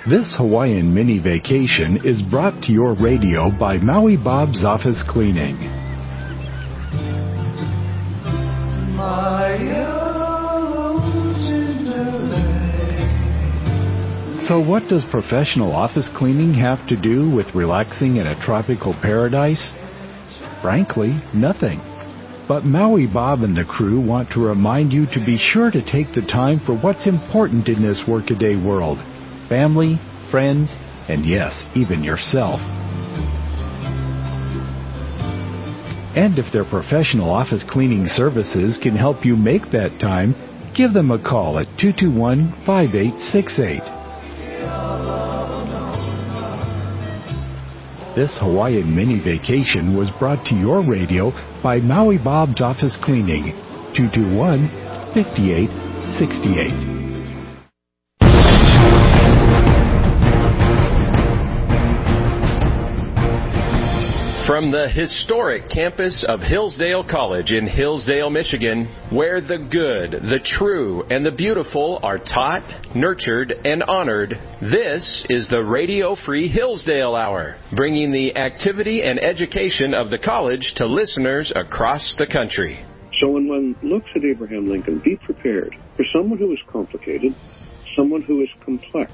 This Hawaiian mini vacation is brought to your radio by Maui Bob's Office Cleaning. So what does professional office cleaning have to do with relaxing in a tropical paradise? Frankly, nothing. But Maui Bob and the crew want to remind you to be sure to take the time for what's important in this workaday world. Family, friends, and yes, even yourself. And if their professional office cleaning services can help you make that time, give them a call at 221-5868. This Hawaiian mini vacation was brought to your radio by Maui Bob's Office Cleaning, 221-5868. From the historic campus of Hillsdale College in Hillsdale, Michigan, where the good, the true, and the beautiful are taught, nurtured, and honored, this is the Radio Free Hillsdale Hour, bringing the activity and education of the college to listeners across the country. So when one looks at Abraham Lincoln, be prepared for someone who is complicated, someone who is complex.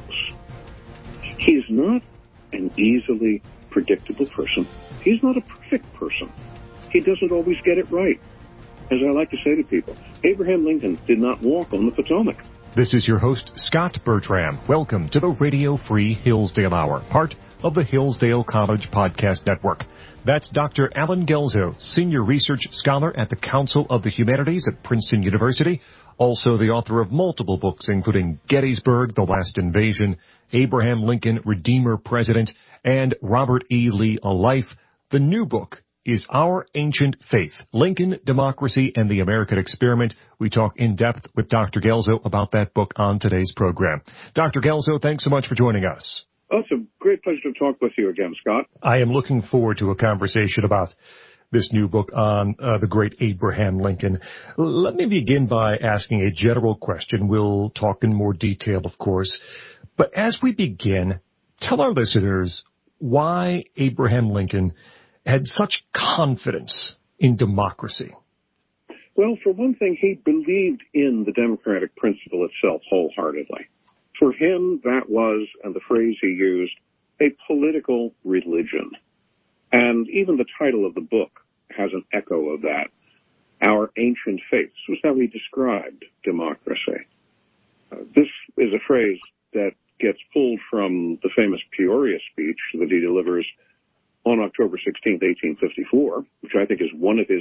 He is not an easily predictable person. He's not a perfect person. He doesn't always get it right. As I like to say to people, Abraham Lincoln did not walk on the Potomac. This is your host, Scott Bertram. Welcome to the Radio Free Hillsdale Hour, part of the Hillsdale College Podcast Network. That's Dr. Alan Gelzo, Senior Research Scholar at the Council of the Humanities at Princeton University, also the author of multiple books, including Gettysburg, The Last Invasion, Abraham Lincoln, Redeemer President, and Robert E. Lee, A Life. The new book is Our Ancient Faith, Lincoln, Democracy, and the American Experiment. We talk in depth with Dr. Gelzo about that book on today's program. Dr. Gelzo, thanks so much for joining us. Oh, it's a great pleasure to talk with you again, Scott. I am looking forward to a conversation about this new book on the great Abraham Lincoln. Let me begin by asking a general question. We'll talk in more detail, of course. But as we begin, tell our listeners why Abraham Lincoln had such confidence in democracy. Well, for one thing, he believed in the democratic principle itself wholeheartedly. For him, that was, and the phrase he used, a political religion. And even the title of the book has an echo of that. Our Ancient Faith. This was how he described democracy. This is a phrase that gets pulled from the famous Peoria speech that he delivers on October 16, 1854, which I think is one of his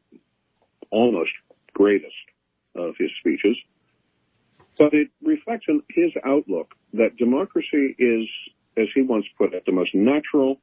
almost greatest of his speeches. But it reflects on his outlook that democracy is, as he once put it, the most natural,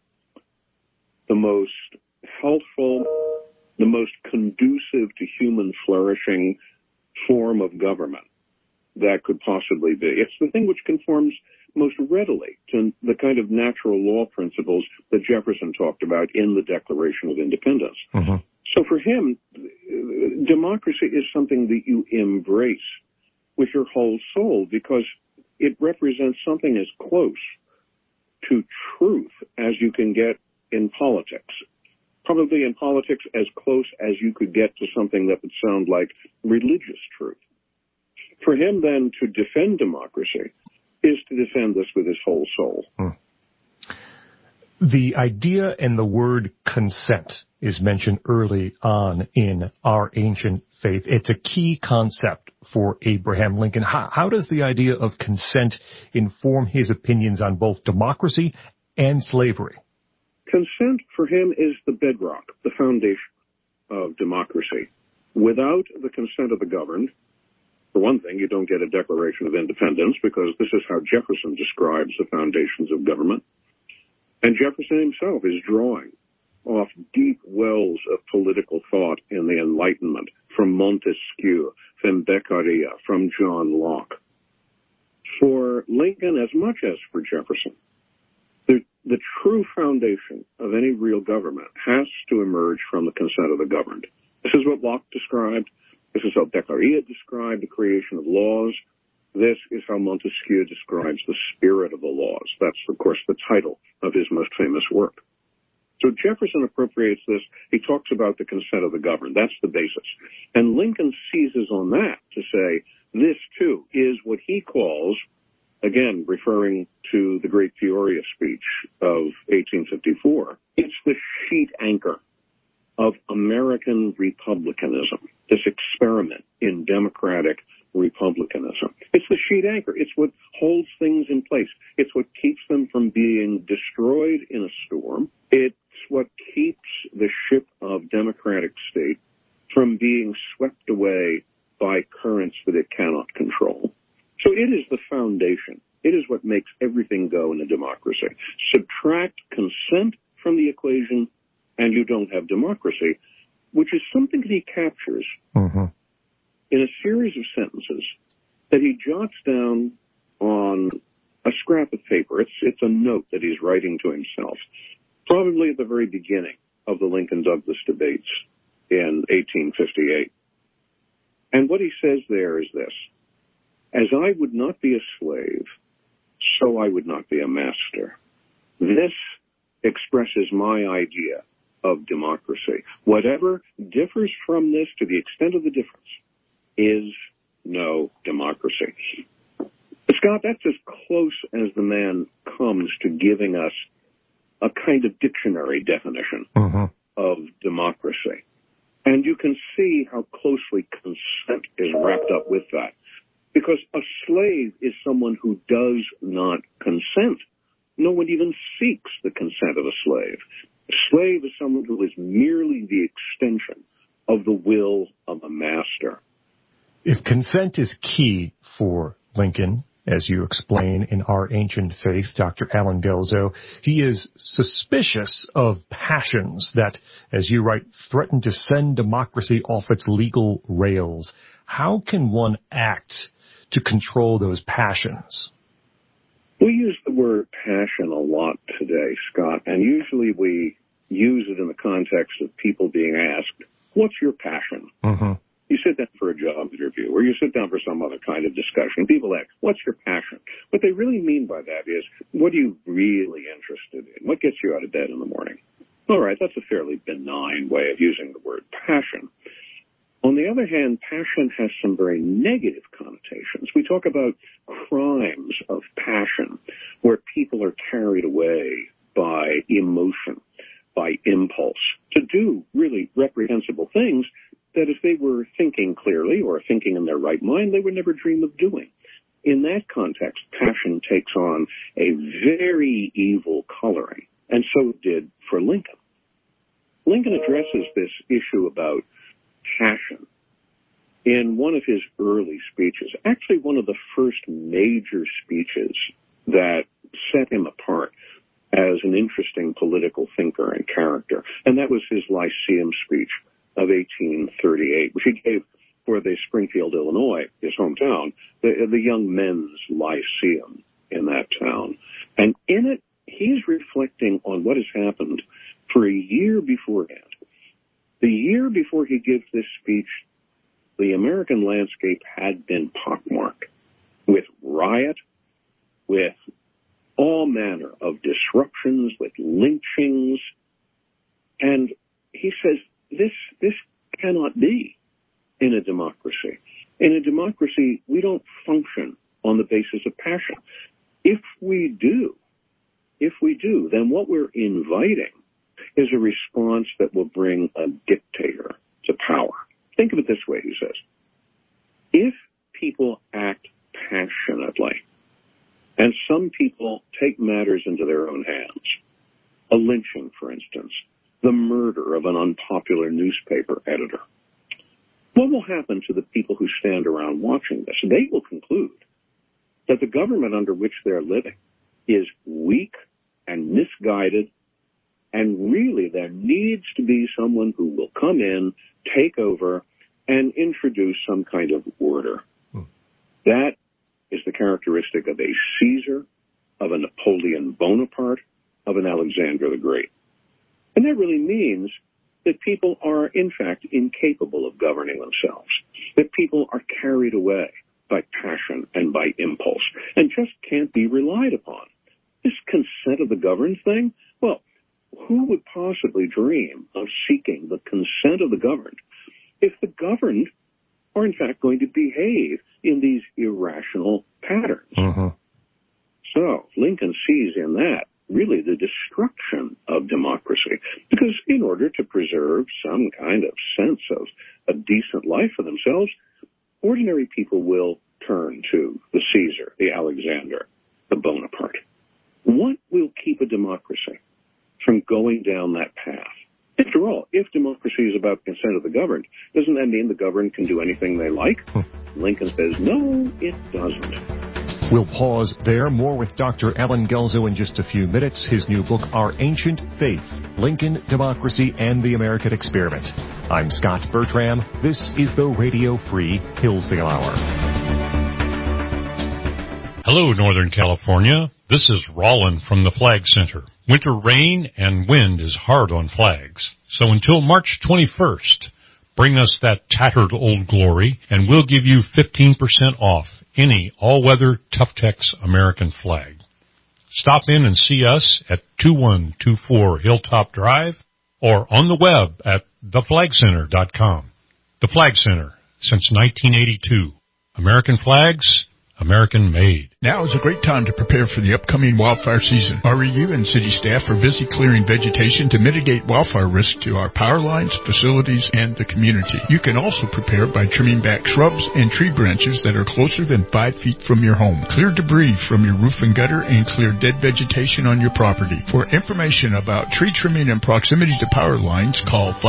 the most helpful, the most conducive to human flourishing form of government that could possibly be. It's the thing which conforms most readily to the kind of natural law principles that Jefferson talked about in the Declaration of Independence. Mm-hmm. So for him, democracy is something that you embrace with your whole soul because it represents something as close to truth as you can get in politics. Probably in politics as close as you could get to something that would sound like religious truth. For him, then, to defend democracy is to defend this with his whole soul. The idea and the word consent is mentioned early on in Our Ancient Faith. It's a key concept for Abraham Lincoln. How does the idea of consent inform his opinions on both democracy and slavery? Consent for him is the bedrock, the foundation of democracy. Without the consent of the governed, for one thing, you don't get a Declaration of Independence because this is how Jefferson describes the foundations of government. And Jefferson himself is drawing off deep wells of political thought in the Enlightenment from Montesquieu, from Beccaria, from John Locke. For Lincoln, as much as for Jefferson, the true foundation of any real government has to emerge from the consent of the governed. This is what Locke described. This is how Beccaria described the creation of laws This is how Montesquieu describes the spirit of the laws. That's, of course, the title of his most famous work. So Jefferson appropriates this. He talks about the consent of the governed. That's the basis. And Lincoln seizes on that to say this, too, is what he calls, again, referring to the great Peoria speech of 1854, it's the sheet anchor of American republicanism, this experiment in democratic republicanism. It's the sheet anchor. It's what holds things in place. It's what keeps them from being destroyed in a storm. It's what keeps the ship of democratic state from being swept away by currents that it cannot control. So it is the foundation. It is what makes everything go in a democracy. Subtract consent from the equation, and you don't have democracy, which is something that he captures in a series of sentences that he jots down on a scrap of paper. It's a note that he's writing to himself, probably at the very beginning of the Lincoln-Douglas debates in 1858. And what he says there is this: as I would not be a slave, so I would not be a master. This expresses my idea of democracy. Whatever differs from this, to the extent of the difference, is no democracy. Scott, that's as close as the man comes to giving us a kind of dictionary definition of democracy. And you can see how closely consent is wrapped up with that. Because a slave is someone who does not consent. No one even seeks the consent of a slave. A slave is someone who is merely the extension of the will of a master. If consent is key for Lincoln, as you explain in Our Ancient Faith, Dr. Allen Guelzo, he is suspicious of passions that, as you write, threaten to send democracy off its legal rails. How can one act to control those passions? We use the word passion a lot today, Scott, and usually we use it in the context of people being asked, what's your passion? You sit down for a job interview, or you sit down for some other kind of discussion. People ask, what's your passion? What they really mean by that is, what are you really interested in? What gets you out of bed in the morning? All right, that's a fairly benign way of using the word passion. On the other hand, passion has some very negative connotations. We talk about crimes of passion, where people are carried away by emotion, by impulse, to do really reprehensible things that if they were thinking clearly or thinking in their right mind, they would never dream of doing. In that context, passion takes on a very evil coloring, and so it did for Lincoln. Lincoln addresses this issue about passion in one of his early speeches, actually one of the first major speeches that set him apart as an interesting political thinker and character, and that was his Lyceum speech of 1838, which he gave for the Springfield, Illinois, his hometown, the Young Men's Lyceum in that town. And in it, he's reflecting on what has happened for a year beforehand. The year before he gives this speech, the American landscape had been pockmarked with riot, with all manner of disruptions, with lynchings. And he says, this cannot be in a democracy. In a democracy, we don't function on the basis of passion. If we do, then what we're inviting is a response that will bring a dictator to power. Think of it this way, he says. If people act passionately, and some people take matters into their own hands, a lynching, for instance, the murder of an unpopular newspaper editor, what will happen to the people who stand around watching this? They will conclude that the government under which they're living is weak and misguided, and really there needs to be someone who will come in, take over, and introduce some kind of order. That is the characteristic of a Caesar, of a Napoleon Bonaparte, of an Alexander the Great. And that really means that people are, in fact, incapable of governing themselves, that people are carried away by passion and by impulse, and just can't be relied upon. This consent of the governed thing, well, who would possibly dream of seeking the consent of the governed if the governed are in fact going to behave in these irrational patterns? Mm-hmm. So Lincoln sees in that really the destruction of democracy, because in order to preserve some kind of sense of a decent life for themselves, ordinary people will turn to the Caesar, the Alexander, the Bonaparte. What will keep a democracy from going down that path? After all, if democracy is about consent of the governed, doesn't that mean the governed can do anything they like? Lincoln says, no, it doesn't. We'll pause there. More with Dr. Allen Guelzo in just a few minutes. His new book, Our Ancient Faith, Lincoln, Democracy, and the American Experiment. I'm Scott Bertram. This is the Radio Free Hillsdale Hour. Hello, Northern California. This is Rollin from the Flag Center. Winter rain and wind is hard on flags. So until March 21st, bring us that tattered old glory, and we'll give you 15% off any all-weather Tough-Tex American flag. Stop in and see us at 2124 Hilltop Drive or on the web at theflagcenter.com. The Flag Center, since 1982. American flags, American made. Now is a great time to prepare for the upcoming wildfire season. REU and city staff are busy clearing vegetation to mitigate wildfire risk to our power lines, facilities, and the community. You can also prepare by trimming back shrubs and tree branches that are closer than 5 feet from your home. Clear debris from your roof and gutter and clear dead vegetation on your property. For information about tree trimming and proximity to power lines, call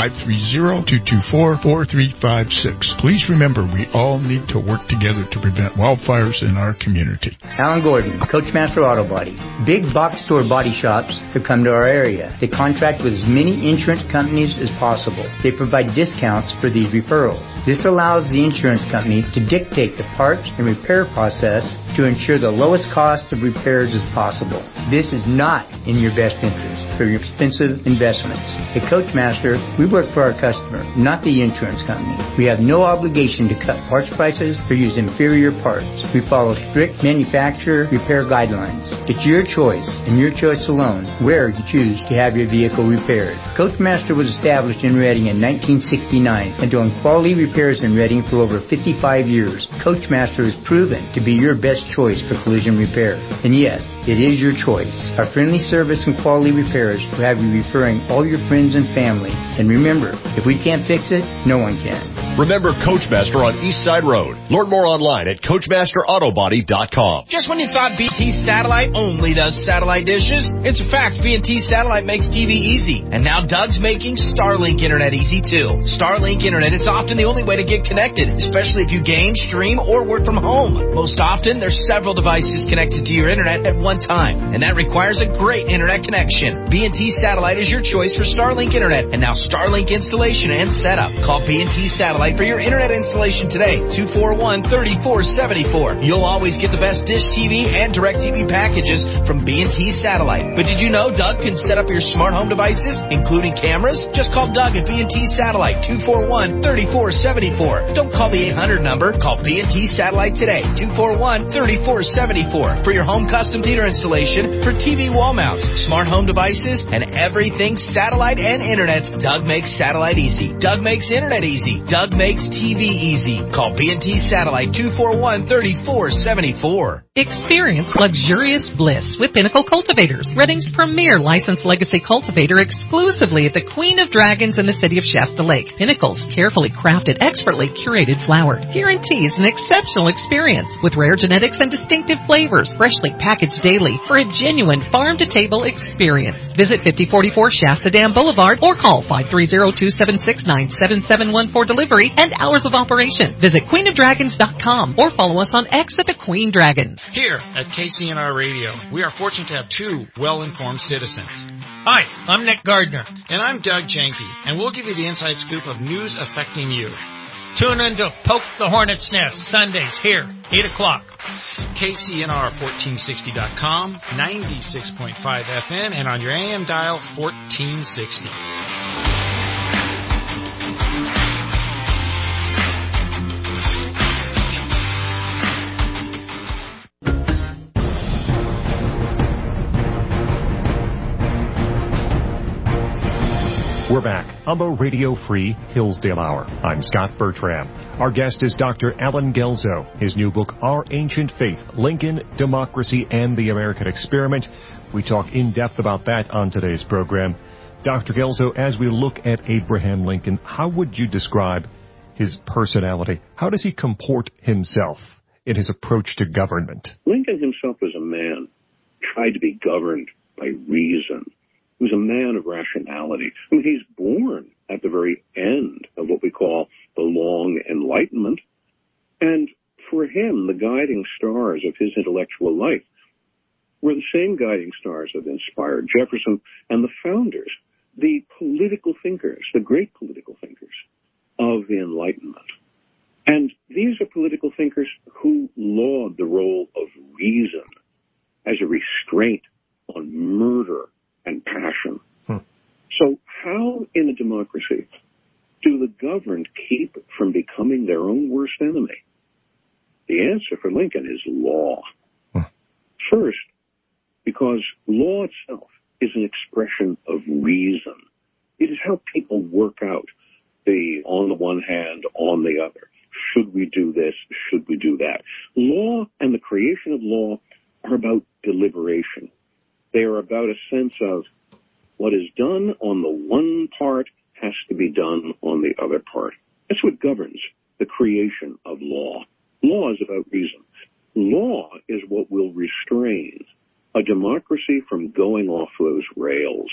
530-224-4356. Please remember, we all need to work together to prevent wildfires in our community. Alan Gordon, Coachmaster Auto Body. Big box store body shops to come to our area. They contract with as many insurance companies as possible. They provide discounts for these referrals. This allows the insurance company to dictate the parts and repair process to ensure the lowest cost of repairs as possible. This is not in your best interest for your expensive investments. At Coachmaster, we work for our customer, not the insurance company. We have no obligation to cut parts prices or use inferior parts. We follow strict manufacturer repair guidelines. It's your choice, and your choice alone, where you choose to have your vehicle repaired. Coachmaster was established in Reading in 1969 and doing quality repairs in Reading for over 55 years. Coachmaster is proven to be your best choice for collision repair. And yes, it is your choice. Our friendly service and quality repairs will have you referring all your friends and family. And remember, if we can't fix it, no one can. Remember Coachmaster on East Side Road. Learn more online at CoachmasterAutobody.com. Just when you thought BT Satellite only does satellite dishes, it's a fact. BT Satellite makes TV easy. And now Doug's making Starlink Internet easy too. Starlink Internet is often the only way to get connected, especially if you game, stream, or work from home. Most often, there's several devices connected to your internet at one time, and that requires a great internet connection. B&T Satellite is your choice for Starlink Internet, and now Starlink installation and setup. Call B&T Satellite for your internet installation today, 241-3474. You'll always get the best Dish TV and DirecTV packages from B&T Satellite. But did you know Doug can set up your smart home devices, including cameras? Just call Doug at B&T Satellite, 241-3474. Don't call the 800 number. Call B&T Satellite today, 241-3474. For your home custom theater installation, for TV wall mounts, smart home devices, and everything satellite and internet, Doug makes satellite easy. Doug makes internet easy. Doug makes TV easy. Call B&T Satellite, 241-3474. Experience luxurious bliss with Pinnacle Cultivators, Reading's premier licensed legacy cultivator, exclusively at the Queen of Dragons in the city of Shasta Lake. Pinnacle's carefully crafted, expertly curated flower guarantees an exceptional experience with rare genetics and distinctive flavors, freshly packaged daily for a genuine farm-to-table experience. Visit 5044 Shasta Dam Boulevard or call 530-276-9771 for delivery and hours of operation. Visit queenofdragons.com or follow us on X at the Queen Dragons. Here at KCNR Radio, we are fortunate to have two well-informed citizens. Hi, I'm Nick Gardner. And I'm Doug Janke, and we'll give you the inside scoop of news affecting you. Tune in to Poke the Hornet's Nest, Sundays here, 8 o'clock. KCNR1460.com, 96.5 FM, and on your AM dial, 1460. We're back on the Radio Free Hillsdale Hour. I'm Scott Bertram. Our guest is Dr. Allen Guelzo. His new book, Our Ancient Faith, Lincoln, Democracy, and the American Experiment. We talk in depth about that on today's program. Dr. Guelzo, as we look at Abraham Lincoln, how would you describe his personality? How does he comport himself in his approach to government? Lincoln himself was a man who tried to be governed by reason. He was a man of rationality. I mean, he's born at the very end of what we call the Long Enlightenment. And for him, the guiding stars of his intellectual life were the same guiding stars that inspired Jefferson and the founders, the political thinkers, the great political thinkers of the Enlightenment. And these are political thinkers who laud the role of reason as a restraint on murder and passion. So how in a democracy do the governed keep from becoming their own worst enemy? The answer for Lincoln is law. First, because law itself is an expression of reason. It is how people work out the on the one hand, on the other. Should we do this? Should we do that? Law and the creation of law are about deliberation. They are about a sense of what is done on the one part has to be done on the other part. That's what governs the creation of law. Law is about reason. Law is what will restrain a democracy from going off those rails.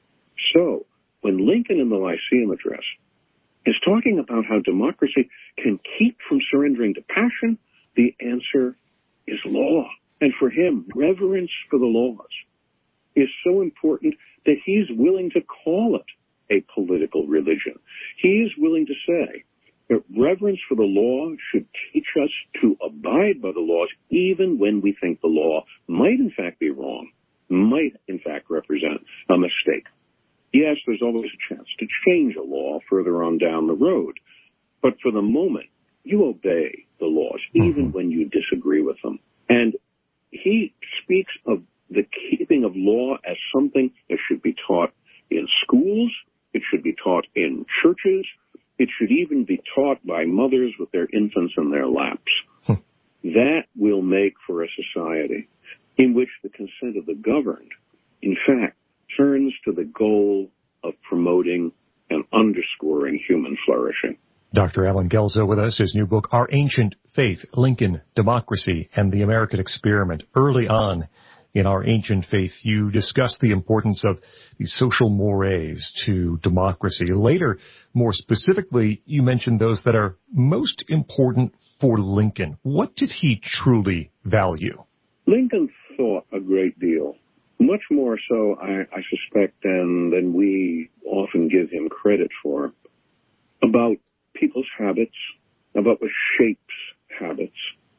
So, when Lincoln in the Lyceum Address is talking about how democracy can keep from surrendering to passion, the answer is law. And for him, reverence for the laws is so important that he's willing to call it a political religion. He is willing to say that reverence for the law should teach us to abide by the laws even when we think the law might in fact be wrong, might in fact represent a mistake. Yes, there's always a chance to change a law further on down the road, but for the moment, you obey the laws even when you disagree with them. And he speaks of the keeping of law as something that should be taught in schools, it should be taught in churches, it should even be taught by mothers with their infants in their laps. That will make for a society in which the consent of the governed, in fact, turns to the goal of promoting and underscoring human flourishing. Dr. Allen Guelzo with us, his new book, Our Ancient Faith, Lincoln, Democracy, and the American Experiment. Early on in Our Ancient Faith, you discussed the importance of these social mores to democracy. Later, more specifically, you mentioned those that are most important for Lincoln. What did he truly value? Lincoln thought a great deal, much more so, I suspect, than we often give him credit for, about people's habits, about what shapes habits.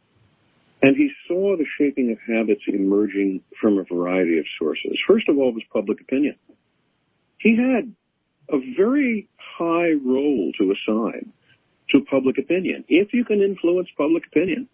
And he saw the shaping of habits emerging from a variety of sources. First of all was public opinion. He had a very high role to assign to public opinion. If you can influence public opinion,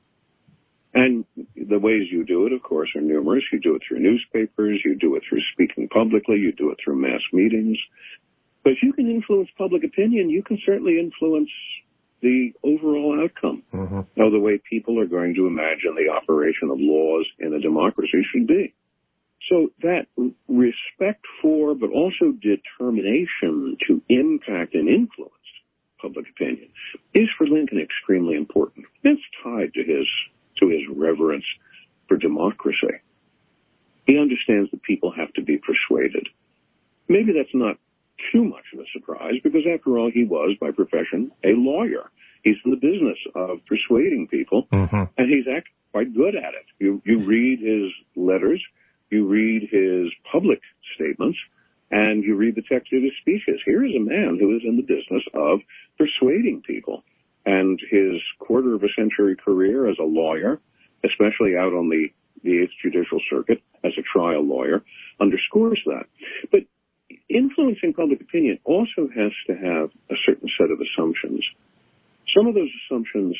and the ways you do it, of course, are numerous. You do it through newspapers, you do it through speaking publicly, you do it through mass meetings. But if you can influence public opinion, you can certainly influence the overall outcome of the way people are going to imagine the operation of laws in a democracy should be. So that respect for, but also determination to impact and influence public opinion is for Lincoln extremely important. It's tied to his reverence for democracy. He understands that people have to be persuaded. Maybe that's not too much of a surprise, because after all, he was, by profession, a lawyer. He's in the business of persuading people, and he's actually quite good at it. You read his letters, you read his public statements, and you read the text of his speeches. Here is a man who is in the business of persuading people. And his quarter of a century career as a lawyer, especially out on the 8th Judicial Circuit as a trial lawyer, underscores that. But influencing public opinion also has to have a certain set of assumptions. Some of those assumptions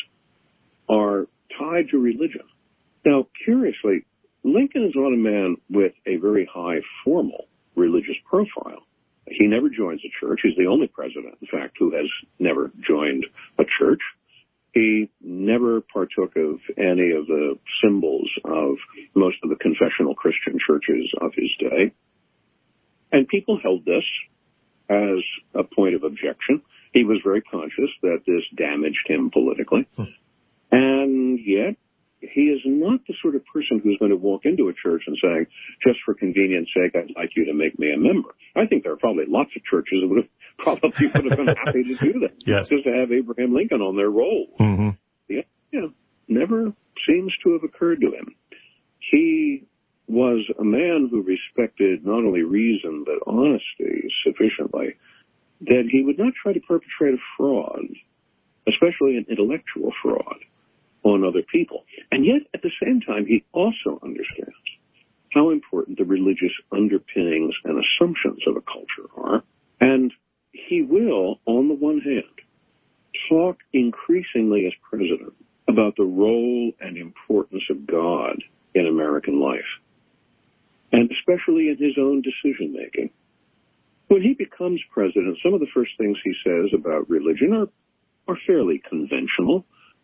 are tied to religion. Now, curiously, Lincoln is not a man with a very high formal religious profile. He never joins a church. He's the only president, in fact, who has never joined a church. He never partook of any of the symbols of most of the confessional Christian churches of his day. And people held this as a point of objection. He was very conscious that this damaged him politically. And yet, he is not the sort of person who's going to walk into a church and say, just for convenience sake, I'd like you to make me a member. I think there are probably lots of churches that would have been happy to do that. Yes. Just to have Abraham Lincoln on their roll. Mm-hmm. Yeah, never seems to have occurred to him. He was a man who respected not only reason but honesty sufficiently that he would not try to perpetrate a fraud, especially an intellectual fraud, on other people. And yet, at the same time, he also understands how important the religious underpinnings and assumptions of a culture are. And he will, on the one hand, talk increasingly as president about the role and importance of God in American life, and especially in his own decision-making. When he becomes president, some of the first things he says about religion are fairly conventional,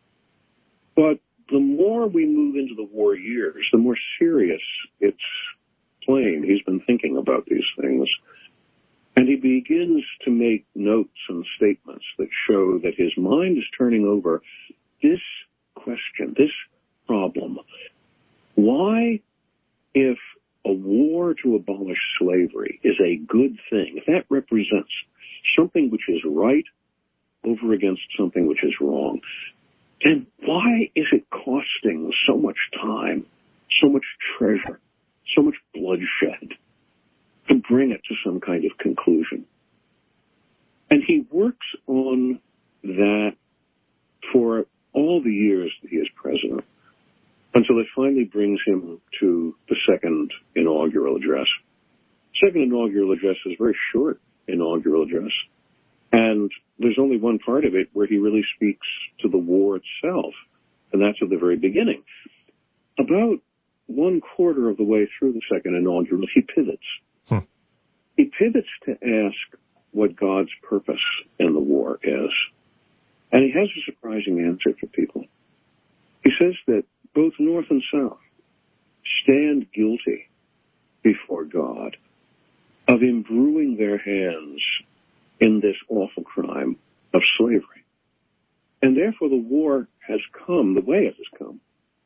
but the more we move into the war years, the more serious it's plain he's been thinking about these things. And he begins to make notes and statements that show that his mind is turning over this question, this problem. Why, if a war to abolish slavery is a good thing, if that represents something which is right over against something which is wrong, then why is it costing so much time, so much treasure, so much bloodshed to bring it to some kind of conclusion? And he works on that for all the years that he is president, until it finally brings him to the second inaugural address. Second inaugural address is a very short inaugural address, and there's only one part of it where he really speaks to the war itself, and that's at the very beginning. About 1/4 of the way through the second inaugural, he pivots. He pivots to ask what God's purpose in the war is, and he has a surprising answer for people. He says that both North and South stand guilty before God of imbruing their hands in this awful crime of slavery. And therefore the war has come the way it has come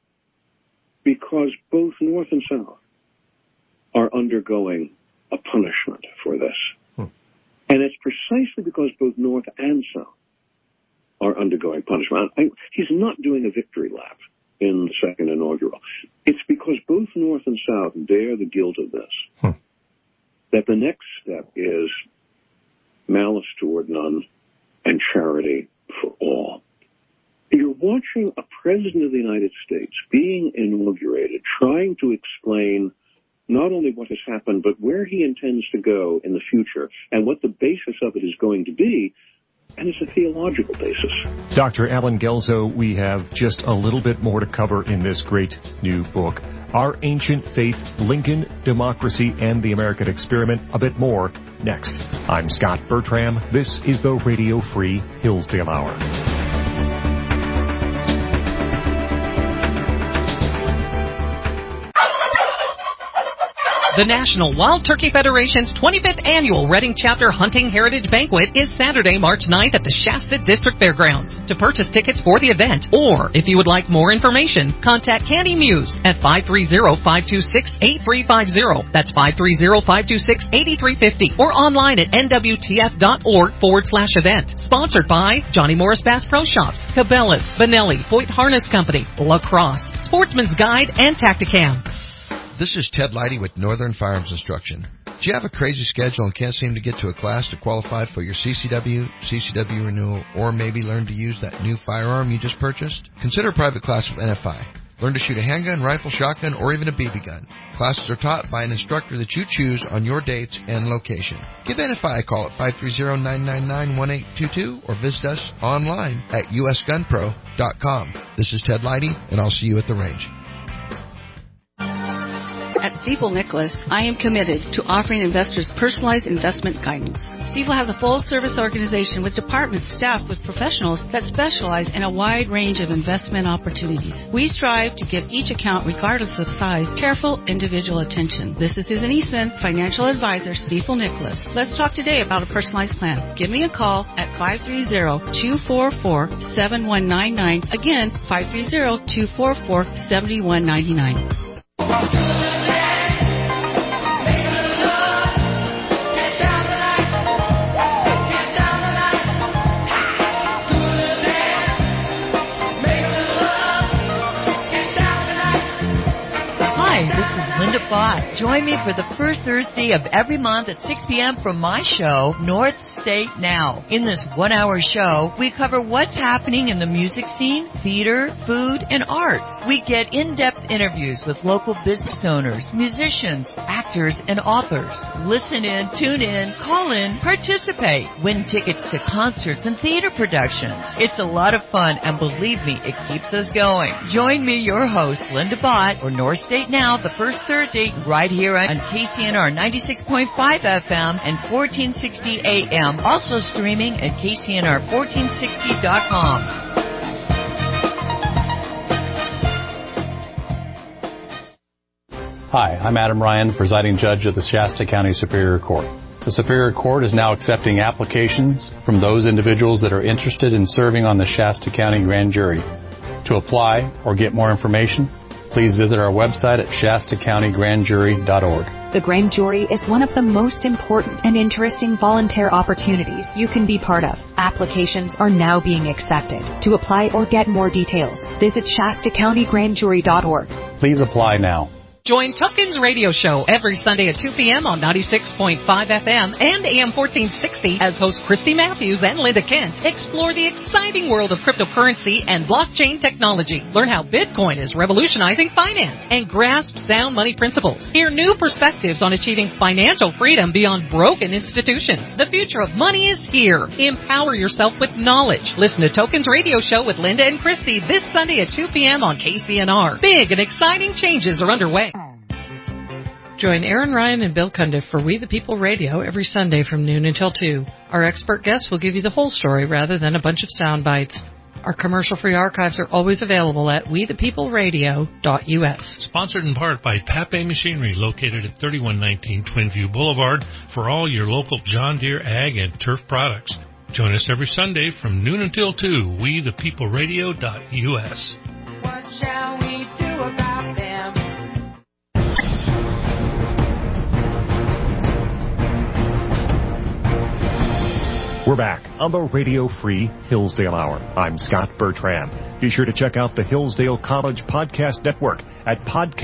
because both North and South are undergoing a punishment for this. And it's precisely because both North and South are undergoing punishment. He's not doing a victory lap in the second inaugural. It's because both North and South bear the guilt of this, that the next step is malice toward none and charity for all. You're watching a president of the United States being inaugurated, trying to explain not only what has happened, but where he intends to go in the future and what the basis of it is going to be. And it's a theological basis. Dr. Alan Guelzo, we have just a little bit more to cover in this great new book. Our Ancient Faith, Lincoln, Democracy, and the American Experiment. A bit more next. I'm Scott Bertram. This is the Radio Free Hillsdale Hour. The National Wild Turkey Federation's 25th Annual Reading Chapter Hunting Heritage Banquet is Saturday, March 9th at the Shasta District Fairgrounds. To purchase tickets for the event, or if you would like more information, contact Candy Muse at 530-526-8350. That's 530-526-8350. Or online at nwtf.org/event. Sponsored by Johnny Morris Bass Pro Shops, Cabela's, Benelli, Foyt Harness Company, La Crosse, Sportsman's Guide, and Tacticam. This is Ted Leidy with Northern Firearms Instruction. Do you have a crazy schedule and can't seem to get to a class to qualify for your CCW renewal, or maybe learn to use that new firearm you just purchased? Consider a private class with NFI. Learn to shoot a handgun, rifle, shotgun, or even a BB gun. Classes are taught by an instructor that you choose on your dates and location. Give NFI a call at 530-999-1822 or visit us online at usgunpro.com. This is Ted Leidy, and I'll see you at the range. At Stifel Nicholas, I am committed to offering investors personalized investment guidance. Stifel has a full-service organization with departments staffed with professionals that specialize in a wide range of investment opportunities. We strive to give each account, regardless of size, careful individual attention. This is Susan Eastman, Financial Advisor, Stifel Nicholas. Let's talk today about a personalized plan. Give me a call at 530-244-7199. Again, 530-244-7199. Linda Bott. Join me for the first Thursday of every month at 6 p.m. from my show, North State Now. In this one-hour show, we cover what's happening in the music scene, theater, food, and arts. We get in-depth interviews with local business owners, musicians, actors, and authors. Listen in, tune in, call in, participate, win tickets to concerts and theater productions. It's a lot of fun, and believe me, it keeps us going. Join me, your host, Linda Bott, for North State Now, the first Thursday, right here on KCNR 96.5 FM and 1460 AM. Also streaming at KCNR1460.com. Hi, I'm Adam Ryan, presiding judge of the Shasta County Superior Court. The Superior Court is now accepting applications from those individuals that are interested in serving on the Shasta County Grand Jury. To apply or get more information, please visit our website at shastacountygrandjury.org. The Grand Jury is one of the most important and interesting volunteer opportunities you can be part of. Applications are now being accepted. To apply or get more details, visit shastacountygrandjury.org. Please apply now. Join Tuckins Radio Show every Sunday at 2 p.m. on 96.5 FM and AM 1460 as hosts Christy Matthews and Linda Kent explore the exciting world of cryptocurrency and blockchain technology. Learn how Bitcoin is revolutionizing finance and grasp sound money principles. Hear new perspectives on achieving financial freedom beyond broken institutions. The future of money is here. Empower yourself with knowledge. Listen to Tokens Radio Show with Linda and Christy this Sunday at 2 p.m. on KCNR. Big and exciting changes are underway. Join Aaron Ryan and Bill Cundiff for We the People Radio every Sunday from noon until 2. Our expert guests will give you the whole story rather than a bunch of sound bites. Our commercial-free archives are always available at wethepeopleradio.us. Sponsored in part by Pape Machinery, located at 3119 Twinview Boulevard, for all your local John Deere ag and turf products. Join us every Sunday from noon until 2, wethepeopleradio.us. What shall we do about them? We're back on the Radio Free Hillsdale Hour. I'm Scott Bertram. Be sure to check out the Hillsdale College Podcast Network at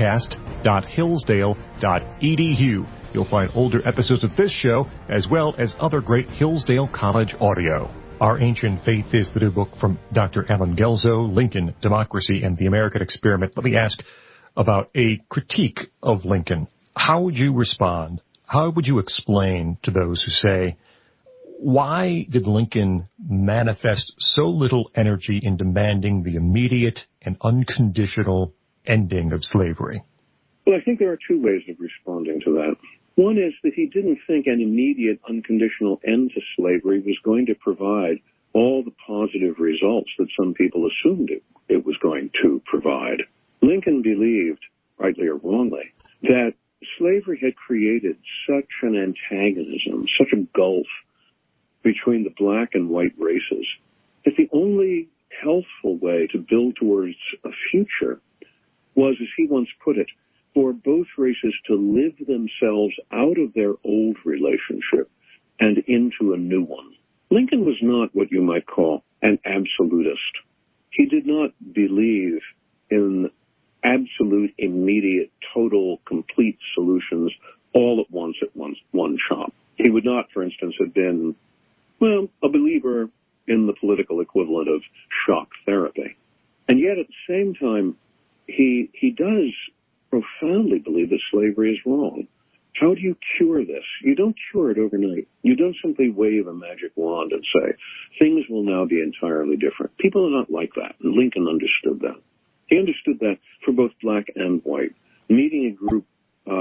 podcast.hillsdale.edu. You'll find older episodes of this show as well as other great Hillsdale College audio. Our Ancient Faith is the new book from Dr. Allen Guelzo, Lincoln, Democracy, and the American Experiment. Let me ask about a critique of Lincoln. How would you respond? How would you explain to those who say, why did Lincoln manifest so little energy in demanding the immediate and unconditional ending of slavery? Well, I think there are two ways of responding to that. One is that he didn't think an immediate, unconditional end to slavery was going to provide all the positive results that some people assumed it was going to provide. Lincoln believed, rightly or wrongly, that slavery had created such an antagonism, such a gulf between the black and white races, that the only healthful way to build towards a future was, as he once put it, for both races to live themselves out of their old relationship and into a new one. Lincoln was not what you might call an absolutist. He did not believe in absolute, immediate, total, complete solutions all at once at one shot. He would not, for instance, have been a believer in the political equivalent of shock therapy. And yet at the same time, he does profoundly believe that slavery is wrong. How do you cure this? You don't cure it overnight. You don't simply wave a magic wand and say, things will now be entirely different. People are not like that. And Lincoln understood that. He understood that for both black and white. Meeting a group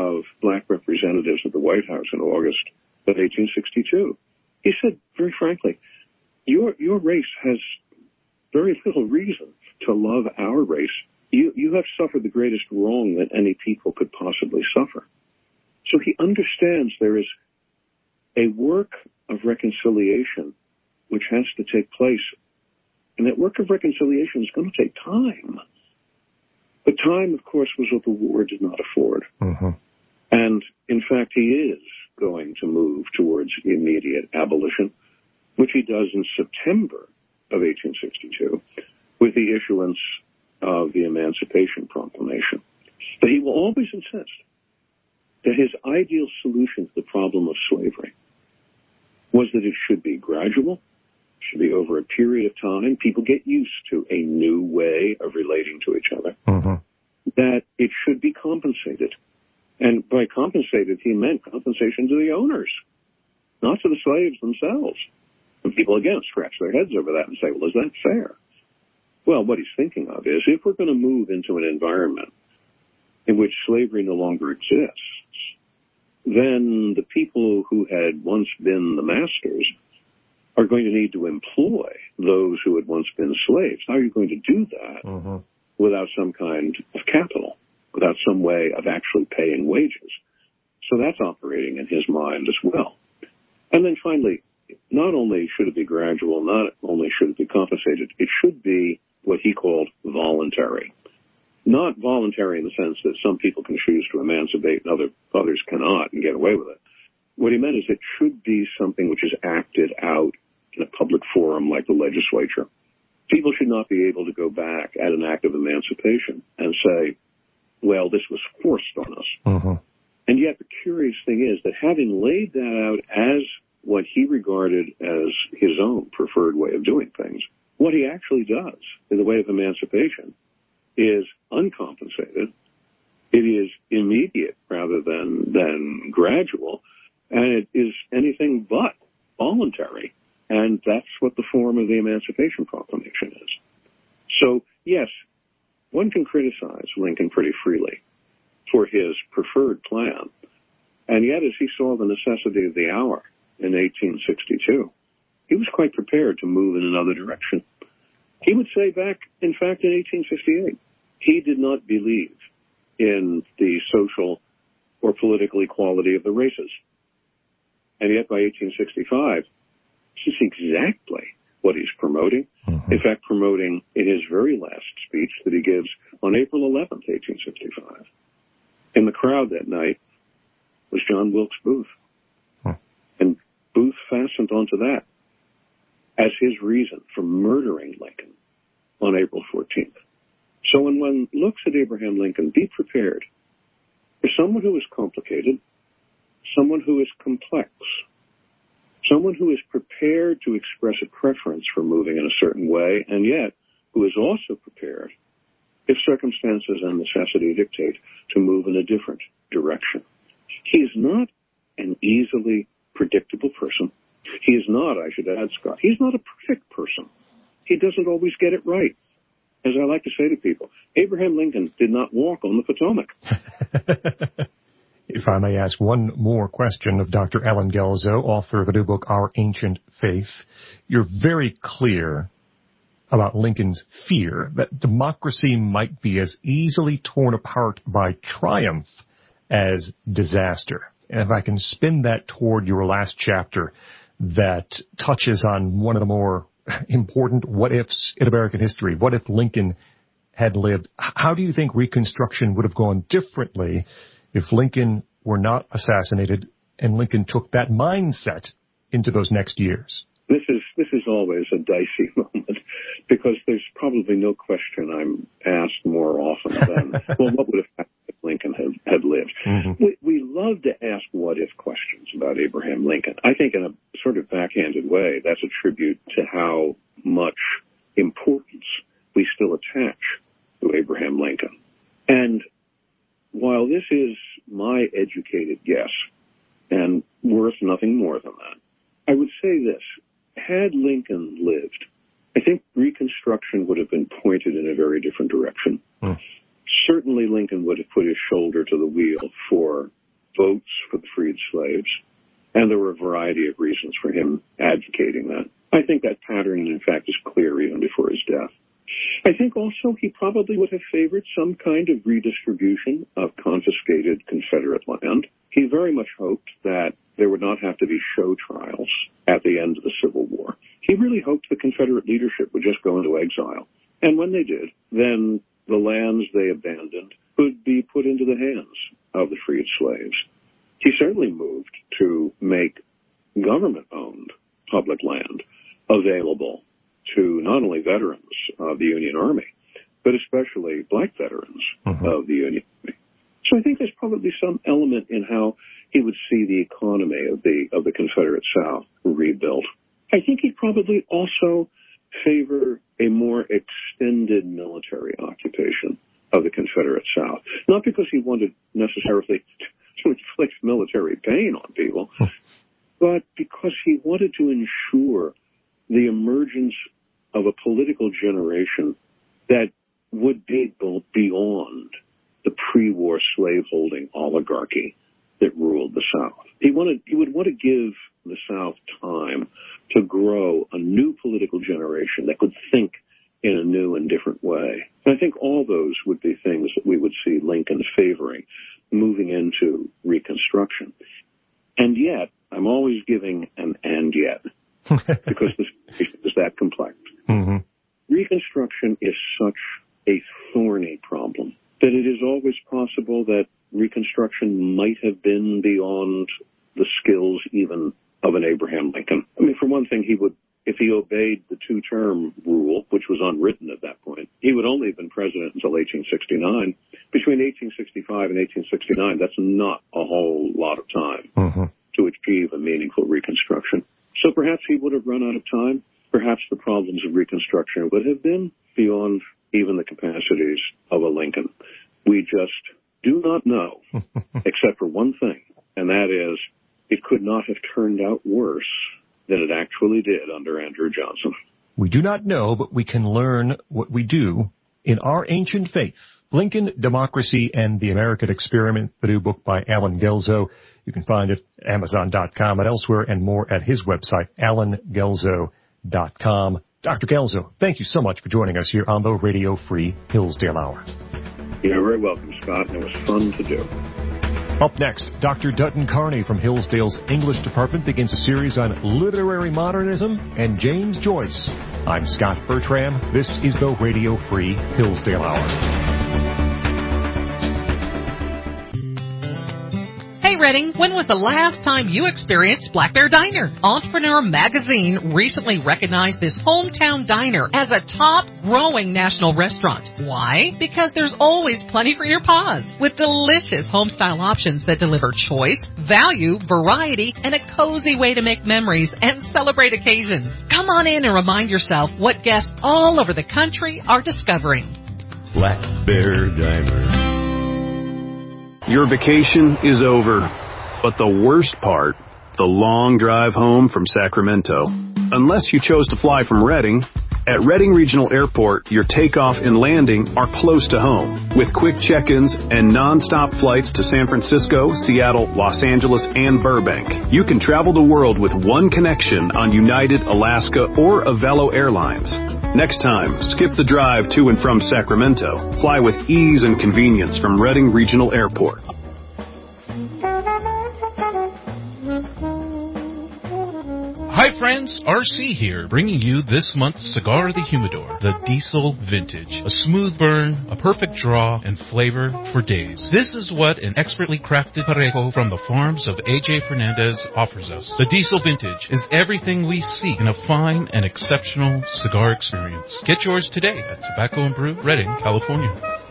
representatives at the White House in August of 1862. He said, very frankly, your race has very little reason to love our race. You have suffered the greatest wrong that any people could possibly suffer. So he understands there is a work of reconciliation which has to take place. And that work of reconciliation is going to take time. But time, of course, was what the war did not afford. Mm-hmm. And, in fact, he is going to move towards immediate abolition, which he does in September of 1862 with the issuance of the Emancipation Proclamation. But he will always insist that his ideal solution to the problem of slavery was that it should be gradual, should be over a period of time. People get used to a new way of relating to each other. Mm-hmm. That it should be compensated. And by compensated, he meant compensation to the owners, not to the slaves themselves. And people, again, scratch their heads over that and say, well, is that fair? Well, what he's thinking of is if we're going to move into an environment in which slavery no longer exists, then the people who had once been the masters are going to need to employ those who had once been slaves. How are you going to do that without some kind of capital, without some way of actually paying wages? So that's operating in his mind as well. And then finally, not only should it be gradual, not only should it be compensated, it should be what he called voluntary. Not voluntary in the sense that some people can choose to emancipate and others cannot and get away with it. What he meant is it should be something which is acted out in a public forum like the legislature. People should not be able to go back at an act of emancipation and say, well, this was forced on us. Mm-hmm. And yet the curious thing is that having laid that out as what he regarded as his own preferred way of doing things, what he actually does in the way of emancipation is uncompensated. It is immediate rather than gradual, and it is anything but voluntary. And that's what the form of the Emancipation Proclamation is. So, yes, one can criticize Lincoln pretty freely for his preferred plan. And yet, as he saw the necessity of the hour in 1862, he was quite prepared to move in another direction. He would say back, in fact, in 1858, he did not believe in the social or political equality of the races. And yet, by 1865, this is exactly what he's promoting. Mm-hmm. In fact, promoting in his very last speech that he gives on April 11th, 1865. In the crowd that night was John Wilkes Booth. And Booth fastened onto that as his reason for murdering Lincoln on April 14th. So when one looks at Abraham Lincoln, be prepared for someone who is complicated, someone who is complex, someone who is prepared to express a preference for moving in a certain way, and yet who is also prepared, if circumstances and necessity dictate, to move in a different direction. He is not an easily predictable person. He is not, I should add, Scott, he's not a perfect person. He doesn't always get it right. As I like to say to people, Abraham Lincoln did not walk on the Potomac. If I may ask one more question of Dr. Allen Guelzo, author of the new book, Our Ancient Faith. You're very clear about Lincoln's fear that democracy might be as easily torn apart by triumph as disaster. And if I can spin that toward your last chapter that touches on one of the more important what-ifs in American history, what if Lincoln had lived? How do you think Reconstruction would have gone differently if Lincoln were not assassinated and Lincoln took that mindset into those next years? This is always a dicey moment because there's probably no question I'm asked more often than, well, what would have happened if Lincoln had lived? Mm-hmm. We love to ask what-if questions about Abraham Lincoln. I think in a sort of backhanded way, that's a tribute to how much importance we still attach to Abraham Lincoln. And while this is my educated guess and worth nothing more than that, I would say this. Had Lincoln lived, I think Reconstruction would have been pointed in a very different direction. Certainly Lincoln would have put his shoulder to the wheel for votes for for the freed slaves, and there were a variety of reasons for him advocating that. I think that pattern, in fact, is clear even before his death. I think also he probably would have favored some kind of redistribution of confiscated Confederate land. He very much hoped that there would not have to be show trials at the end of the Civil War. He really hoped the Confederate leadership would just go into exile. And when they did, then the lands they abandoned could be put into the hands of the freed slaves. He certainly moved to make government-owned public land available to not only veterans of the Union Army, but especially black veterans of the Union Army. So I think there's probably some element in how he would see the economy of the Confederate South rebuilt. I think he'd probably also favor a more extended military occupation of the Confederate South, not because he wanted necessarily to inflict military pain on people, but because he wanted to ensure the emergence of a political generation that would be beyond the pre-war slaveholding oligarchy that ruled the South. He would want to give the South time to grow a new political generation that could think in a new and different way. And I think all those would be things that we would see Lincoln favoring moving into Reconstruction. And yet, I'm always giving an and yet, because the situation is that complex. Mm-hmm. Reconstruction is such a thorny problem that it is always possible that Reconstruction might have been beyond the skills even of an Abraham Lincoln. I mean, for one thing, if he obeyed the two-term rule, which was unwritten at that point, he would only have been president until 1869. Between 1865 and 1869, that's not a whole lot of time to achieve a meaningful Reconstruction. So perhaps he would have run out of time. Perhaps the problems of Reconstruction would have been beyond even the capacities of a Lincoln. We just do not know, except for one thing, and that is it could not have turned out worse than it actually did under Andrew Johnson. We do not know, but we can learn what we do in Our Ancient Faith, Lincoln, Democracy, and the American Experiment, the new book by Allen Guelzo. You can find it at Amazon.com and elsewhere, and more at his website, AllenGuelzo.com. Dr. Guelzo, thank you so much for joining us here on the Radio Free Hillsdale Hour. You're very welcome, Scott, and it was fun to do. Up next, Dr. Dutton Carney from Hillsdale's English Department begins a series on literary modernism and James Joyce. I'm Scott Bertram. This is the Radio Free Hillsdale Hour. Hey Redding, when was the last time you experienced Black Bear Diner? Entrepreneur Magazine recently recognized this hometown diner as a top growing national restaurant. Why? Because there's always plenty for your paws, with delicious home-style options that deliver choice, value, variety, and a cozy way to make memories and celebrate occasions. Come on in and remind yourself what guests all over the country are discovering. Black Bear Diner. Your vacation is over, but the worst part, the long drive home from Sacramento. Unless you chose to fly from Redding, at Redding Regional Airport, your takeoff and landing are close to home, with quick check-ins and non-stop flights to San Francisco, Seattle, Los Angeles, and Burbank. You can travel the world with one connection on United, Alaska, or Avelo Airlines. Next time, skip the drive to and from Sacramento. Fly with ease and convenience from Redding Regional Airport. Hi friends, RC here, bringing you this month's Cigar of the Humidor, the Diesel Vintage. A smooth burn, a perfect draw, and flavor for days. This is what an expertly crafted Parejo from the farms of AJ Fernandez offers us. The Diesel Vintage is everything we seek in a fine and exceptional cigar experience. Get yours today at Tobacco & Brew, Redding, California.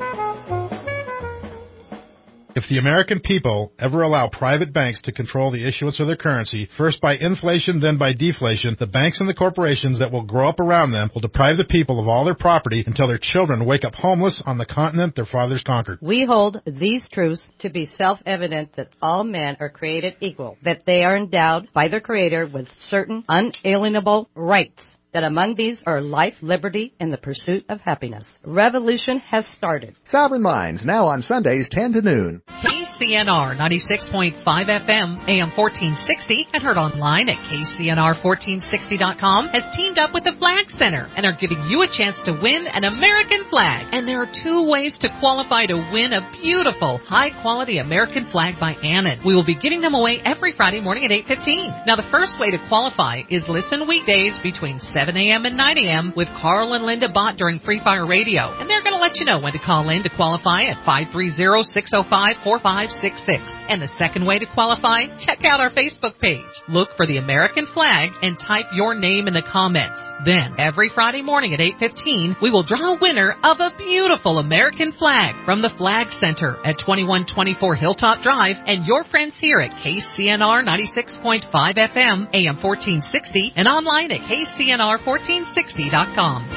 If the American people ever allow private banks to control the issuance of their currency, first by inflation, then by deflation, the banks and the corporations that will grow up around them will deprive the people of all their property until their children wake up homeless on the continent their fathers conquered. We hold these truths to be self-evident that all men are created equal, that they are endowed by their Creator with certain unalienable rights, that among these are life, liberty, and the pursuit of happiness. Revolution has started. Sovereign Minds, now on Sundays 10 to noon. Peace KCNR 96.5 FM, AM 1460, and heard online at KCNR1460.com, has teamed up with the Flag Center and are giving you a chance to win an American flag. And there are 2 ways to qualify to win a beautiful, high-quality American flag by Annan. We will be giving them away every Friday morning at 8:15. Now, the first way to qualify is listen weekdays between 7 a.m. and 9 a.m. with Carl and Linda Bott during Free Fire Radio. And they're going to let you know when to call in to qualify at 530-605-4566. And the second way to qualify, check out our Facebook page. Look for the American flag and type your name in the comments. Then, every Friday morning at 8:15, we will draw a winner of a beautiful American flag from the Flag Center at 2124 Hilltop Drive and your friends here at KCNR 96.5 FM, AM 1460, and online at KCNR1460.com.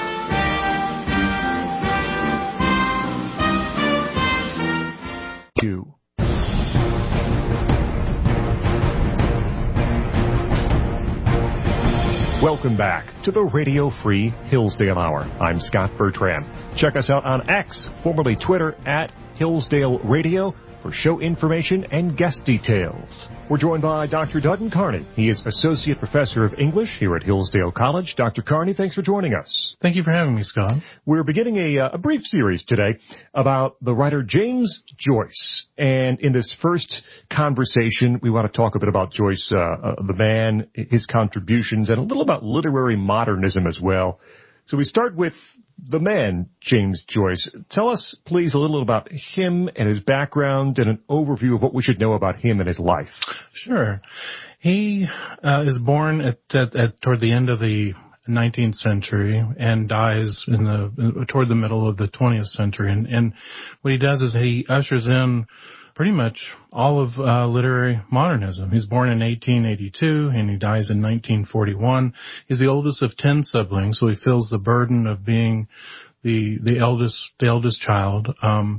Welcome back to the Radio Free Hillsdale Hour. I'm Scott Bertram. Check us out on X, formerly Twitter, at Hillsdale Radio, for show information and guest details. We're joined by Dr. Dutton Carney. He is Associate Professor of English here at Hillsdale College. Dr. Carney, thanks for joining us. Thank you for having me, Scott. We're beginning a brief series today about the writer James Joyce. And in this first conversation, we want to talk a bit about Joyce, the man, his contributions, and a little about literary modernism as well. So we start with the man, James Joyce. Tell us, please, a little about him and his background and an overview of what we should know about him and his life. Sure. He is born toward the end of the 19th century and dies toward the middle of the 20th century. And what he does is he ushers in pretty much all of literary modernism. He's born in 1882 and he dies in 1941. He's the oldest of 10 siblings, so he feels the burden of being the eldest child.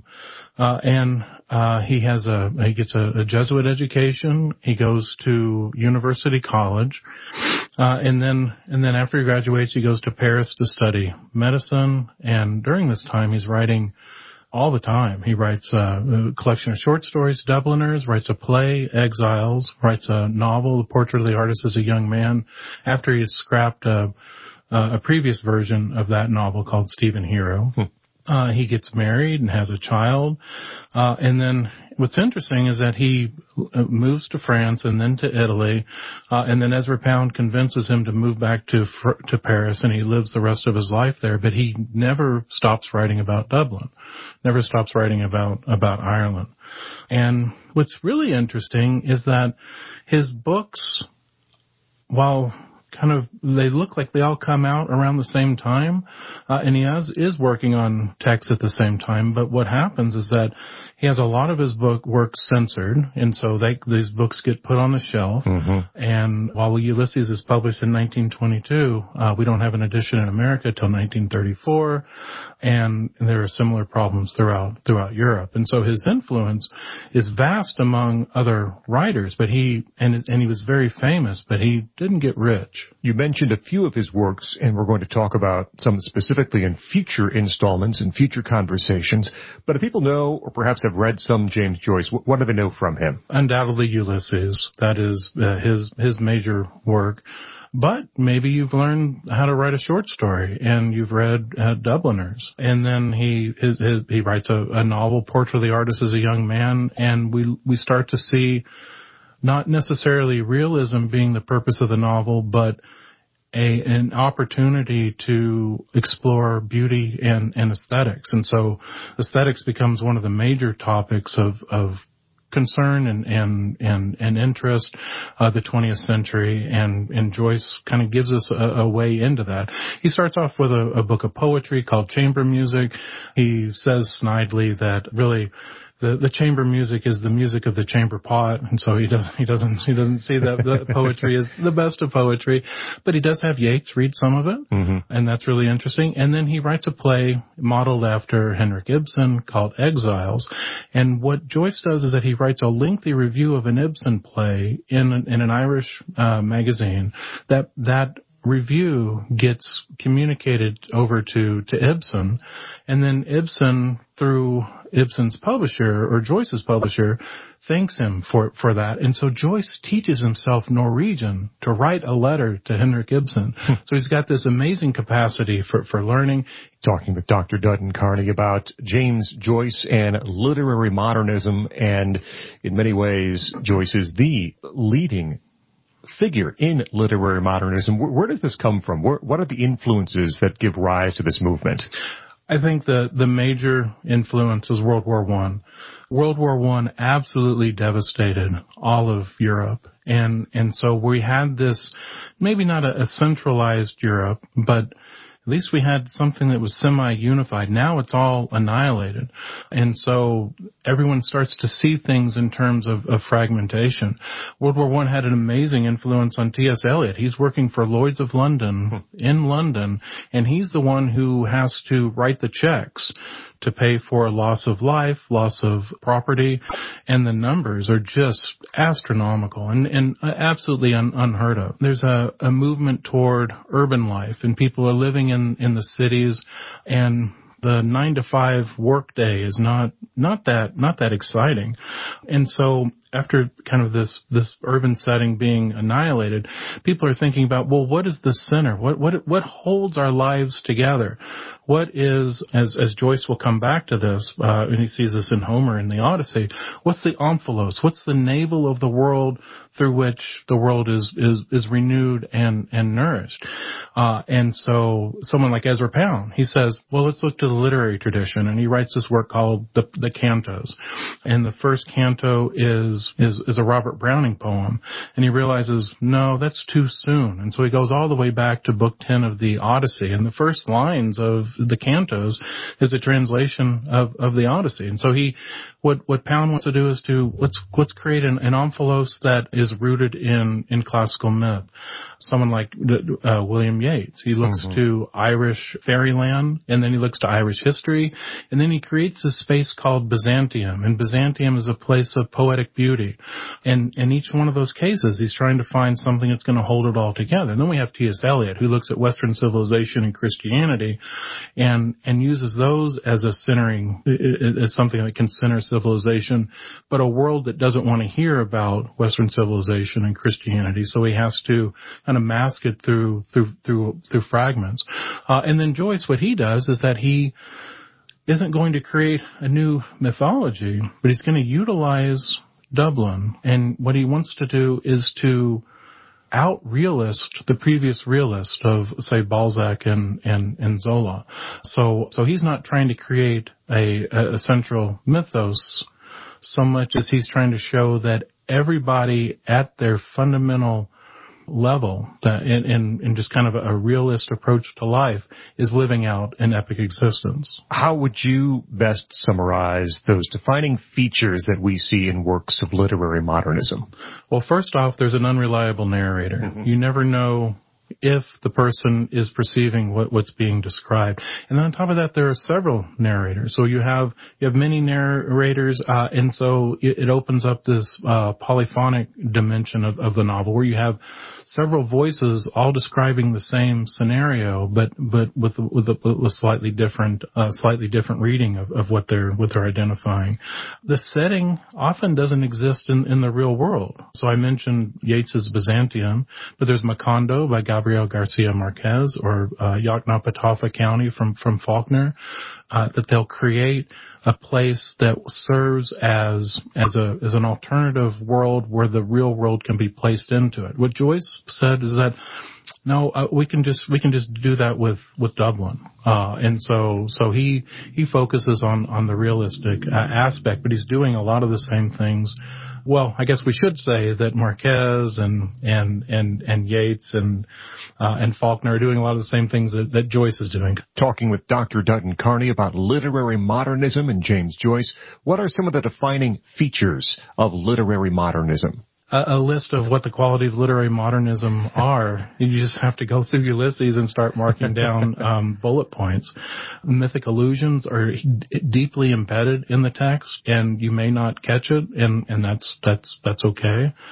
He gets a Jesuit education. He goes to University College, and then after he graduates, he goes to Paris to study medicine. And during this time, he's writing all the time. He writes a collection of short stories, Dubliners, writes a play, Exiles, writes a novel, The Portrait of the Artist as a Young Man, after he had scrapped a previous version of that novel called Stephen Hero. He gets married and has a child. And then what's interesting is that he moves to France and then to Italy. And then Ezra Pound convinces him to move back to Paris, and he lives the rest of his life there. But he never stops writing about Dublin, never stops writing about Ireland. And what's really interesting is that his books, while they look like they all come out around the same time, and he is working on texts at the same time. But what happens is that he has a lot of his work censored, and so these books get put on the shelf. Mm-hmm. And while Ulysses is published in 1922, we don't have an edition in America till 1934, and there are similar problems throughout Europe. And so his influence is vast among other writers, but he was very famous, but he didn't get rich. You mentioned a few of his works, and we're going to talk about some specifically in future installments and future conversations. But if people know, or perhaps have read some James Joyce, what do they know from him? Undoubtedly Ulysses. That is his major work. But maybe you've learned how to write a short story, and you've read Dubliners. And then he writes a novel, Portrait of the Artist as a Young Man, and we start to see not necessarily realism being the purpose of the novel, but an opportunity to explore beauty and aesthetics. And so aesthetics becomes one of the major topics of concern and interest the 20th century, and Joyce kind of gives us a way into that. He starts off with a book of poetry called Chamber Music. He says snidely that really the chamber music is the music of the chamber pot, and so he doesn't see that poetry is the best of poetry, but he does have Yeats read some of it, mm-hmm. and that's really interesting. And then he writes a play modeled after Henrik Ibsen called Exiles. And what Joyce does is that he writes a lengthy review of an Ibsen play in an Irish magazine that review gets communicated over to Ibsen, and then Ibsen, through Ibsen's publisher or Joyce's publisher, thanks him for that. And so Joyce teaches himself Norwegian to write a letter to Henrik Ibsen. So he's got this amazing capacity for learning. Talking with Dr. Dutton Carney about James Joyce and literary modernism, and in many ways, Joyce is the leading figure in literary modernism. Where does this come from? What are the influences that give rise to this movement? I think the major influence is World War I. World War I absolutely devastated all of Europe. And so we had this, maybe not a centralized Europe, but at least we had something that was semi-unified. Now it's all annihilated. And so everyone starts to see things in terms of fragmentation. World War I had an amazing influence on T.S. Eliot. He's working for Lloyd's of London in London, and he's the one who has to write the checks to pay for loss of life, loss of property, and the numbers are just astronomical and absolutely unheard of. There's a movement toward urban life, and people are living in the cities, and the 9-to-5 workday is not that exciting. And so after kind of this urban setting being annihilated, people are thinking about, well, what is the center? What holds our lives together? What is, as Joyce will come back to this, and he sees this in Homer in the Odyssey, what's the omphalos? What's the navel of the world through which the world is renewed and nourished? And so someone like Ezra Pound, he says, well, let's look to the literary tradition, and he writes this work called the Cantos. And the first canto is a Robert Browning poem, and he realizes, no, that's too soon. And so he goes all the way back to book 10 of the Odyssey, and the first lines of the cantos is a translation of the Odyssey. And so what Pound wants to do is let's create an omphalos that is rooted in classical myth. Someone like William Yeats, he looks to Irish fairyland, and then he looks to Irish history, and then he creates a space called Byzantium, and Byzantium is a place of poetic beauty. And in each one of those cases, he's trying to find something that's going to hold it all together. And then we have T.S. Eliot, who looks at Western civilization and Christianity, and uses those as a centering, as something that can center civilization, but a world that doesn't want to hear about Western civilization and Christianity. So he has to kind of mask it through fragments. And then Joyce, what he does is that he isn't going to create a new mythology, but he's going to utilize Dublin. And what he wants to do is to out-realist the previous realist of, say, Balzac and Zola. So he's not trying to create a central mythos so much as he's trying to show that everybody at their fundamental level, that in just kind of a realist approach to life, is living out an epic existence. How would you best summarize those defining features that we see in works of literary modernism? Well, first off, there's an unreliable narrator. You never know if the person is perceiving what's being described. And then on top of that, there are several narrators. So you have many narrators, and so it opens up this polyphonic dimension of the novel, where you have several voices all describing the same scenario, but with a slightly different reading of what they're identifying. The setting often doesn't exist in the real world. So I mentioned Yeats's Byzantium, but there's Macondo by Gabriel Garcia Marquez, or Yoknapatawpha County from Faulkner, that they'll create a place that serves as an alternative world where the real world can be placed into it. What Joyce said is that no, we can just do that with Dublin, and so he focuses on the realistic aspect, but he's doing a lot of the same things. Well, I guess we should say that Marquez and Yeats and Faulkner are doing a lot of the same things that Joyce is doing. Talking with Dr. Dutton Carney about literary modernism and James Joyce, what are some of the defining features of literary modernism? A list of what the qualities of literary modernism are. You just have to go through Ulysses and start marking down bullet points. Mythic allusions are deeply embedded in the text, and you may not catch it, and that's okay.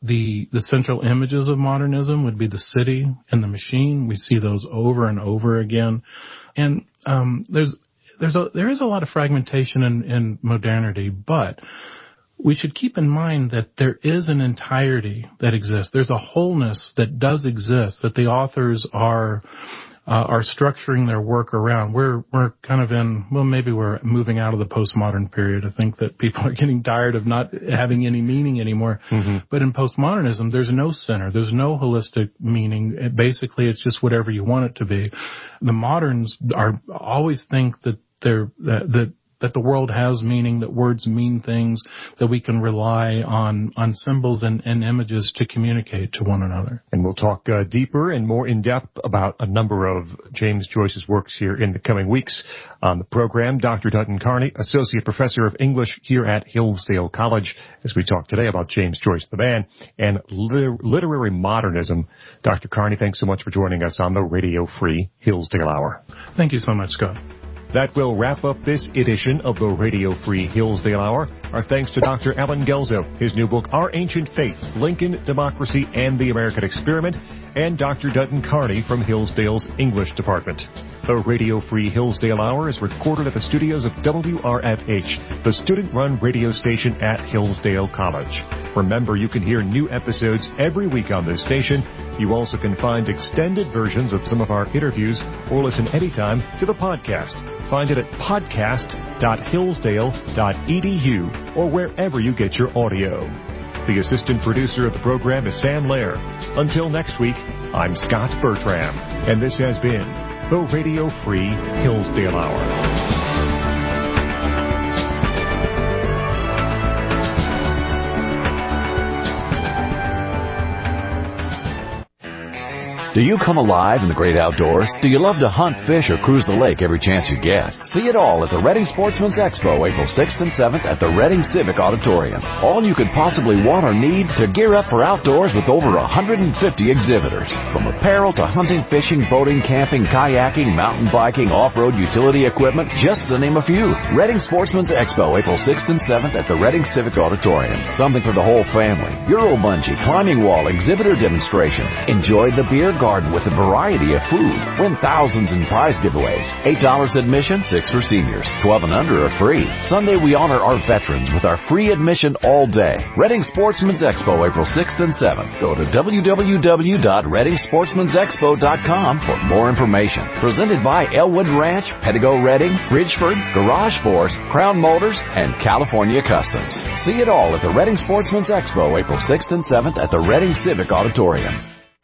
the central images of modernism would be the city and the machine. We see those over and over again. And there is a lot of fragmentation in modernity, but we should keep in mind that there is an entirety that exists. There's a wholeness that does exist that the authors are structuring their work around. We're kind of maybe we're moving out of the postmodern period. I think that people are getting tired of not having any meaning anymore. Mm-hmm. But in postmodernism, there's no center. There's no holistic meaning. Basically, it's just whatever you want it to be. The moderns always think that that the world has meaning, that words mean things, that we can rely on symbols and images to communicate to one another. And we'll talk deeper and more in depth about a number of James Joyce's works here in the coming weeks. On the program, Dr. Dutton Carney, Associate Professor of English here at Hillsdale College, as we talk today about James Joyce the man and literary modernism. Dr. Carney, thanks so much for joining us on the Radio Free Hillsdale Hour. Thank you so much, Scott. That will wrap up this edition of the Radio Free Hillsdale Hour. Our thanks to Dr. Alan Gelzo, his new book, Our Ancient Faith, Lincoln, Democracy, and the American Experiment, and Dr. Dutton Carney from Hillsdale's English Department. The Radio Free Hillsdale Hour is recorded at the studios of WRFH, the student-run radio station at Hillsdale College. Remember, you can hear new episodes every week on this station. You also can find extended versions of some of our interviews or listen anytime to the podcast. Find it at podcast.hillsdale.edu or wherever you get your audio. The assistant producer of the program is Sam Lair. Until next week, I'm Scott Bertram, and this has been the Radio Free Hillsdale Hour. Do you come alive in the great outdoors? Do you love to hunt, fish, or cruise the lake every chance you get? See it all at the Reading Sportsman's Expo, April 6th and 7th at the Reading Civic Auditorium. All you could possibly want or need to gear up for outdoors with over 150 exhibitors. From apparel to hunting, fishing, boating, camping, kayaking, mountain biking, off-road utility equipment, just to name a few. Reading Sportsman's Expo, April 6th and 7th at the Reading Civic Auditorium. Something for the whole family. Euro bungee, climbing wall, exhibitor demonstrations. Enjoy the beer garden with a variety of food. Win thousands in prize giveaways. $8 admission, 6 for seniors. 12 and under are free. Sunday we honor our veterans with our free admission all day. Reading Sportsman's Expo, April 6th and 7th. Go to www.readingsportsmansexpo.com for more information. Presented by Elwood Ranch, Pettigo Reading, Bridgeford, Garage Force, Crown Motors, and California Customs. See it all at the Reading Sportsman's Expo, April 6th and 7th at the Reading Civic Auditorium.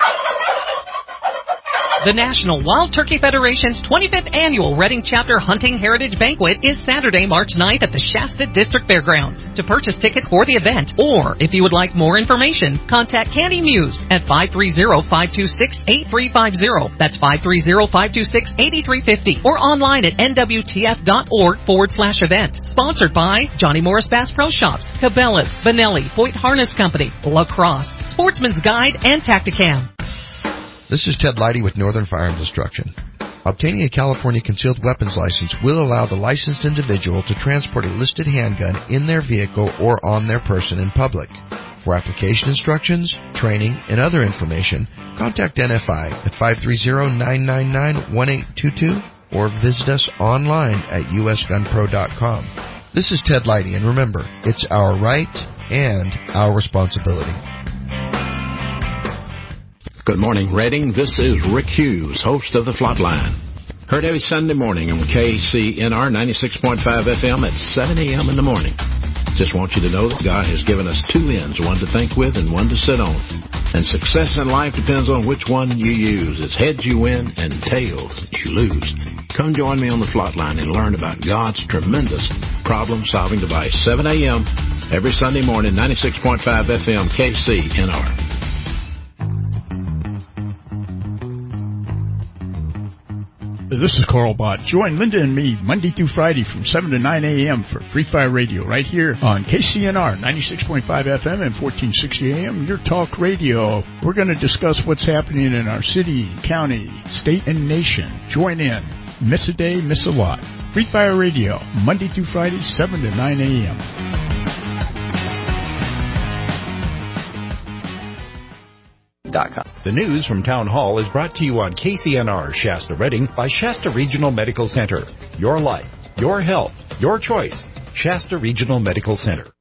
The National Wild Turkey Federation's 25th Annual Reading Chapter Hunting Heritage Banquet is Saturday, March 9th at the Shasta District Fairgrounds. To purchase tickets for the event, or if you would like more information, contact Candy Muse at 530-526-8350. That's 530-526-8350. Or online at nwtf.org/event. Sponsored by Johnny Morris Bass Pro Shops, Cabela's, Benelli, Foyt Harness Company, La Crosse, Sportsman's Guide, and Tacticam. This is Ted Leidy with Northern Firearms Instruction. Obtaining a California concealed weapons license will allow the licensed individual to transport a listed handgun in their vehicle or on their person in public. For application instructions, training, and other information, contact NFI at 530-999-1822 or visit us online at usgunpro.com. This is Ted Leidy, and remember, it's our right and our responsibility. Good morning, Reading. This is Rick Hughes, host of The Flatline. Heard every Sunday morning on KCNR 96.5 FM at 7 a.m. in the morning. Just want you to know that God has given us two ends, one to think with and one to sit on. And success in life depends on which one you use. It's heads you win and tails you lose. Come join me on The Flatline and learn about God's tremendous problem-solving device. 7 a.m. every Sunday morning, 96.5 FM, KCNR. This is Carl Bott. Join Linda and me Monday through Friday from 7 to 9 a.m. for Free Fire Radio right here on KCNR 96.5 FM and 1460 a.m. Your Talk Radio. We're going to discuss what's happening in our city, county, state, and nation. Join in. Miss a day, miss a lot. Free Fire Radio, Monday through Friday, 7 to 9 a.m. The news from Town Hall is brought to you on KCNR Shasta Redding by Shasta Regional Medical Center. Your life, your health, your choice. Shasta Regional Medical Center.